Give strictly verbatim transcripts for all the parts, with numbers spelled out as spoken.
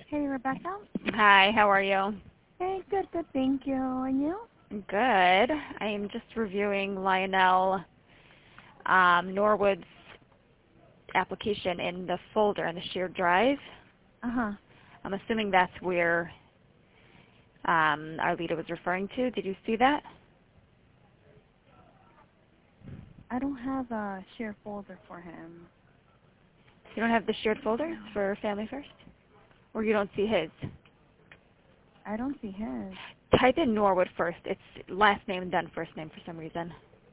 Hey, Rebecca. Hi, how are you? Hey, good, good, thank you. And you? Good. I am just reviewing Lionel um, Norwood's application in the folder in the shared drive. Uh-huh. I'm assuming that's where um, Arlita was referring to. Did you see that? I don't have a shared folder for him. You don't have the shared folders for Family First? Or you don't see his? I don't see his. Type in Norwood first. It's last name then first name for some reason.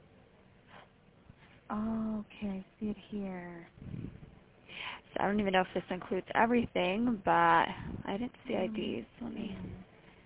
Oh, okay, I see it here. So I don't even know if this includes everything, but I didn't see Let me I Ds. Let me. see.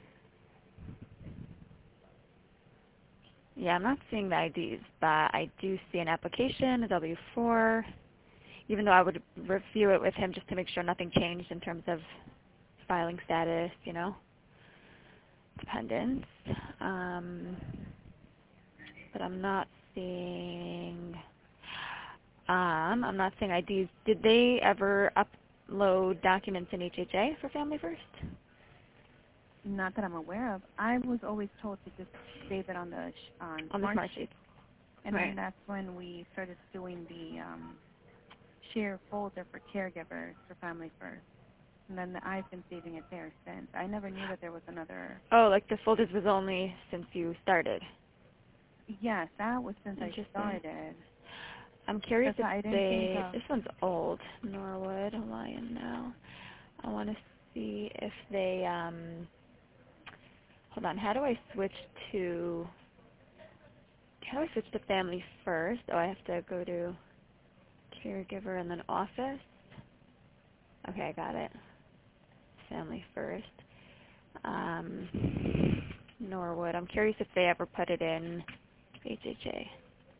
Yeah, I'm not seeing the I Ds, but I do see an application, a W four, even though I would review it with him just to make sure nothing changed in terms of filing status, you know, dependents. Um, but I'm not seeing, um, I'm not seeing I Ds. Did they ever upload documents in H H A for Family First? Not that I'm aware of. I was always told to just save it on the sh- on On the Smart Smart Sheet, Sheets. and then Right. that's when we started doing the um, share folder for caregivers for Family First. And then I've been saving it there since. I never knew that there was another. Oh, like the folders was only since you started. Yes, that was since I Interesting. started. I'm curious That's if why I didn't think they, of. this one's old, Norwood, Lion now. I want to see if they, um, hold on, how do I switch to, how do I switch to Family First? Oh, I have to go to Caregiver and then Office. Okay, I got it. Family First. Um, Norwood. I'm curious if they ever put it in H H A.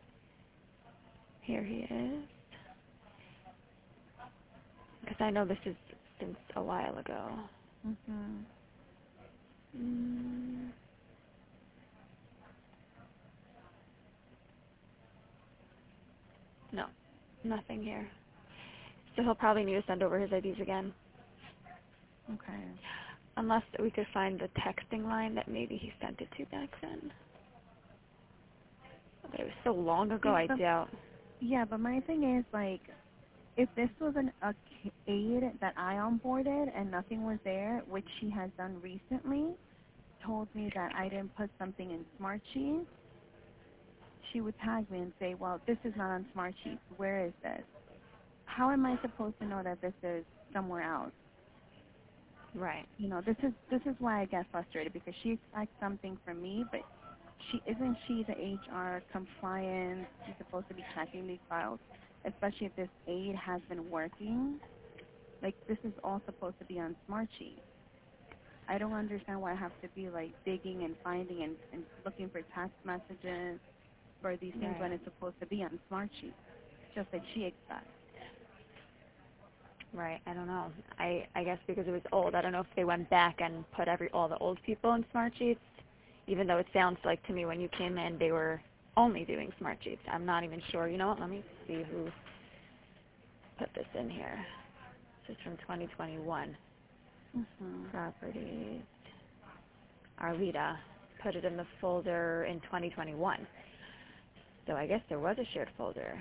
Here he is. Because I know this is since a while ago. Mhm. Mm, no, nothing here. So he'll probably need to send over his I Ds again. Okay. Unless we could find the texting line that maybe he sent it to back then. But it was so long ago, See, I but doubt. yeah, but my thing is like, if this was an a k- aide that I onboarded and nothing was there, which she has done recently, told me that I didn't put something in Smartsheet, she would tag me and say, "Well, this is not on Smartsheet. Where is this? How am I supposed to know that this is somewhere else?" Right. You know, this is this is why I get frustrated because she expects something from me, but she isn't she the H R compliance? She's supposed to be checking these files, especially if this aide has been working. Like this is all supposed to be on Smartsheet. I don't understand why I have to be like digging and finding and, and looking for text messages for these things when Right. it's supposed to be on Smartsheet, just like she expects. Right. I don't know. I I guess because it was old. I don't know if they went back and put every all the old people in Smart Sheets, even though it sounds like to me when you came in they were only doing Smart Sheets. I'm not even sure. You know what? Let me see who put this in here. This is from twenty twenty-one. Mhm. Properties. Arlita put it in the folder in twenty twenty-one. So I guess there was a shared folder.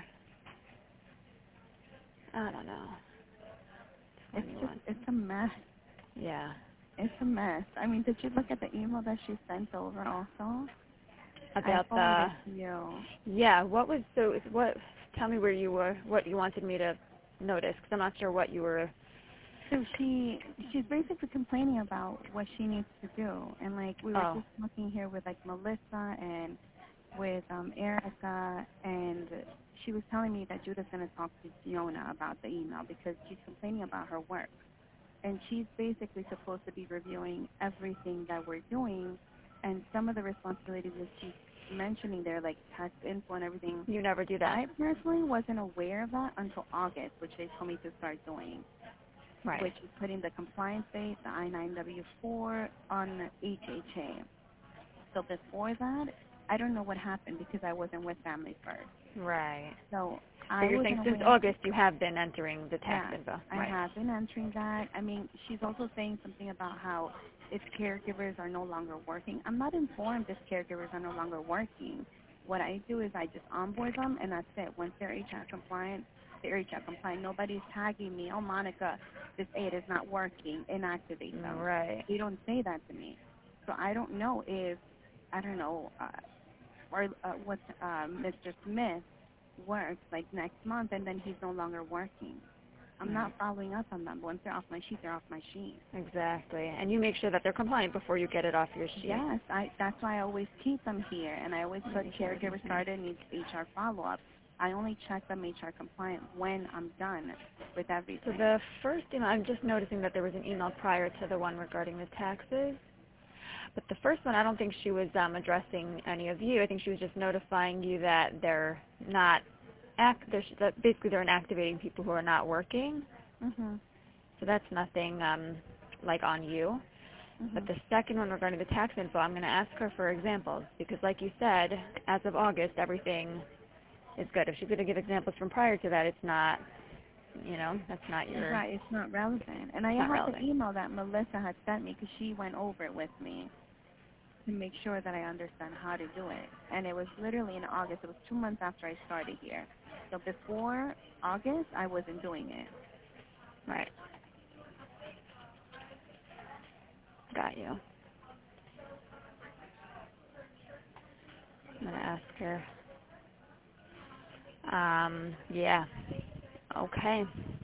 I don't know. It's just twenty-one. it's a mess. Yeah. It's a mess. I mean, did you look at the email that she sent over also? I About forwarded the it to you. yeah. What was so? What? Tell me where you were. What you wanted me to notice? Because I'm not sure what you were. So she she's basically complaining about what she needs to do, and like we were Oh. just looking here with like Melissa and with um Erica, and she was telling me that Judith's gonna talk to Fiona about the email because she's complaining about her work, and she's basically supposed to be reviewing everything that we're doing, and some of the responsibilities that she's mentioning there, like tax info and everything. You never do that. I personally wasn't aware of that until August, which they told me to start doing, Right. which is putting the compliance date, the I nine W four, on H H A. So before that, I don't know what happened because I wasn't with Family First. Right. So So I you're saying wasn't since aware. August you have been entering the tax Yeah, info. I Right. have been answering that. I mean, she's also saying something about how if caregivers are no longer working. I'm not informed if caregivers are no longer working. What I do is I just onboard them, and that's it. Once they're H R compliant, they're H R compliant. Nobody's tagging me, oh, Monica, this aid is not working, inactivate them. Right. They don't say that to me. So I don't know if, I don't know, uh, or uh, what uh, Mister Smith works like next month, and then he's no longer working. I'm Right. not following up on them. Once they're off my sheet, they're off my sheet. Exactly. And you make sure that they're compliant before you get it off your sheet. Yes, I. That's why I always keep them here, and I always put H R caregiver compliant. started needs H R follow-up. I only check them H R compliant when I'm done with So everything. the first email, I'm just noticing that there was an email prior to the one regarding the taxes. But the first one, I don't think she was um, addressing any of you. I think she was just notifying you that they're not act. They're, that basically they're inactivating people who are not working. Mhm. So that's nothing um, like on you. But Mhm. the second one regarding the tax info, I'm going to ask her for examples because, like you said, as of August, everything is good. If she's going to give examples from prior to that, it's not, you know, that's not your, Right, it's not relevant. And I it's not have the relevant. email that Melissa had sent me because she went over it with me to make sure that I understand how to do it. And it was literally in August. It was two months after I started here. So before August, I wasn't doing it. Right. Got you. I'm going to ask her. Um, yeah. Okay.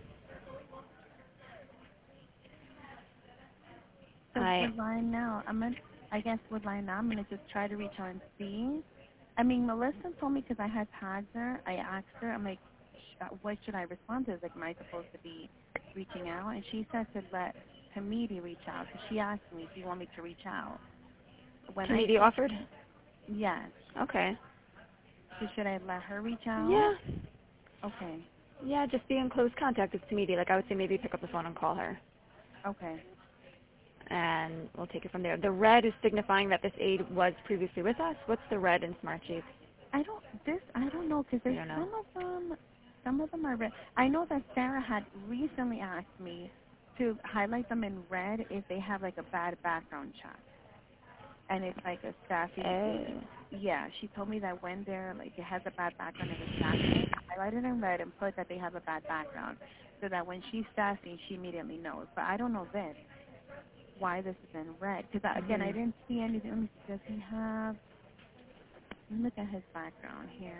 So I, with Lion now, I'm gonna, I guess with Lion now, I'm gonna just try to reach out and see. I mean, Melissa told me because I had tagged her. I asked her, I'm like, sh- uh, what should I respond to? Like, am I supposed to be reaching out? And she said to let Hamidi reach out because she asked me, do you want me to reach out? When I Tamidi told offered? her, yes. Okay. So should I let her reach out? Yeah. Okay. Yeah, just be in close contact with Tamidi. Like I would say maybe pick up the phone and call her. Okay. And we'll take it from there. The red is signifying that this aid was previously with us. What's the red in Smartsheet? I don't this I don't know because You there's don't know. some of them some of them are red. I know that Sarah had recently asked me to highlight them in red if they have like a bad background check, and it's like a staffing Oh. aid. Yeah, she told me that when they're like it has a bad background in the staffing, highlight it in red and put that they have a bad background, so that when she's staffing, she immediately knows. But I don't know this why this is in red because again I Mhm. didn't see anything. Let me see, does he have? Let me look at his background here.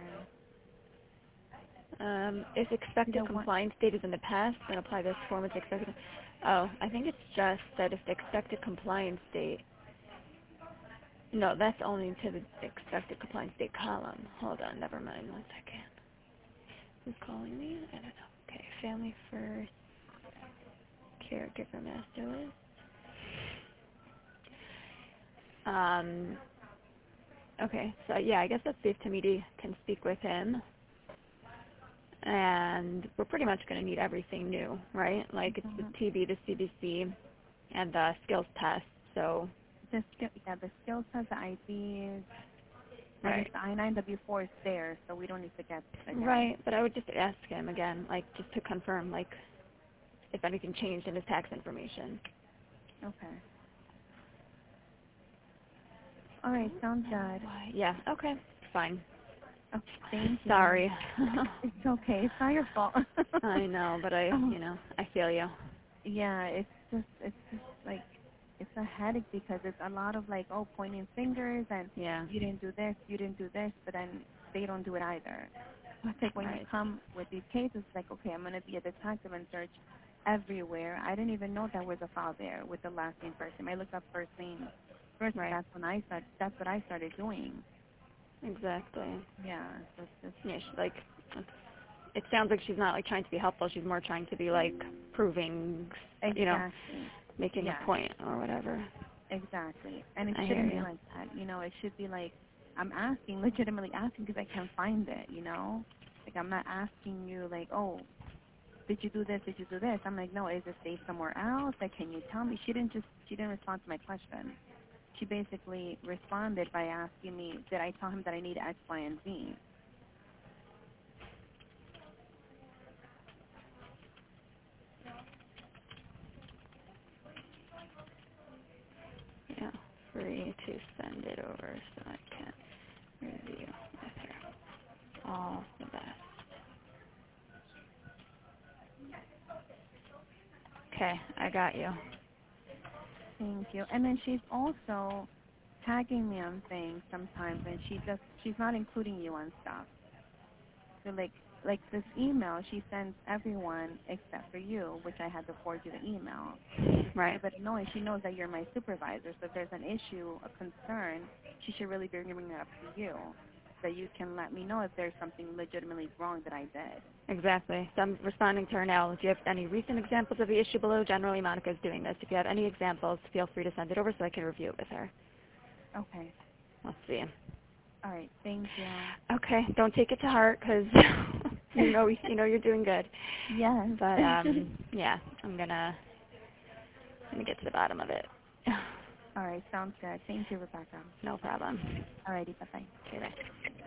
Um, if See expected the one. compliance date is in the past, then apply this form as expected. Oh, I think it's just that if the expected compliance date. No, that's only to the expected compliance date column. Hold on, never mind. One second. Who's calling me? I don't know. Okay, family first, caregiver master list. Um, okay, so yeah, I guess that's safe to me can speak with him. And we're pretty much going to need everything new, right? Like it's the Mhm. T B, the C B C, and the skills test. So, The skill, yeah, the skills has the I Ds. I guess right. the I nine W four is there, so we don't need to get it again. Right, but I would just ask him again, like just to confirm, like if anything changed in his tax information. Okay. All right, sounds good. Why? Yeah, okay, fine. Okay, thank you. Sorry. It's okay. It's not your fault. I know, but I, Oh, you know, I feel you. yeah, it's just, it's just like, it's a headache because it's a lot of like, oh, pointing fingers and Yeah, you didn't do this, you didn't do this, but then they don't do it either. So it's like when you right. come with these cases, it's like, okay, I'm going to be a detective and search everywhere. I didn't even know there was a file there with the last name first name. I looked up first name first, and Right, that's when I started. That's what I started doing. exactly. Yeah, so it's just Yeah, she's like, it sounds like she's not like trying to be helpful. She's more trying to be like proving, you know, exactly. making a Yes, point or whatever. exactly. And it I hear shouldn't be you. like that. You know, it should be like I'm asking, legitimately asking, because I can't find it. You know, like I'm not asking you like, oh, did you do this? Did you do this? I'm like, no, is it saved somewhere else? Like, can you tell me? She didn't just, she didn't respond to my question. She she basically responded by asking me, did I tell him that I need X, Y, and Z? Yeah, free to send it over so I can review with her. All the best. Okay, I got you. Thank you. And then she's also tagging me on things sometimes, and she just she's not including you on stuff. So like like this email, she sends everyone except for you, which I had to forward you the email. It's Right. a bit annoying. She knows that you're my supervisor, so if there's an issue, a concern, she should really be bringing it up to you, so you can let me know if there's something legitimately wrong that I did. Exactly. So I'm responding to her now. If you have any recent examples of the issue below, generally Monica's doing this. If you have any examples, feel free to send it over so I can review it with her. Okay. Let's see. All right. Thank you. Okay. Don't take it to heart because you know you know you're doing good. Yes. But um, yeah, I'm gonna let me get to the bottom of it. All right. Sounds good. Thank you, Rebecca. No problem. All righty. Bye-bye. Okay, bye.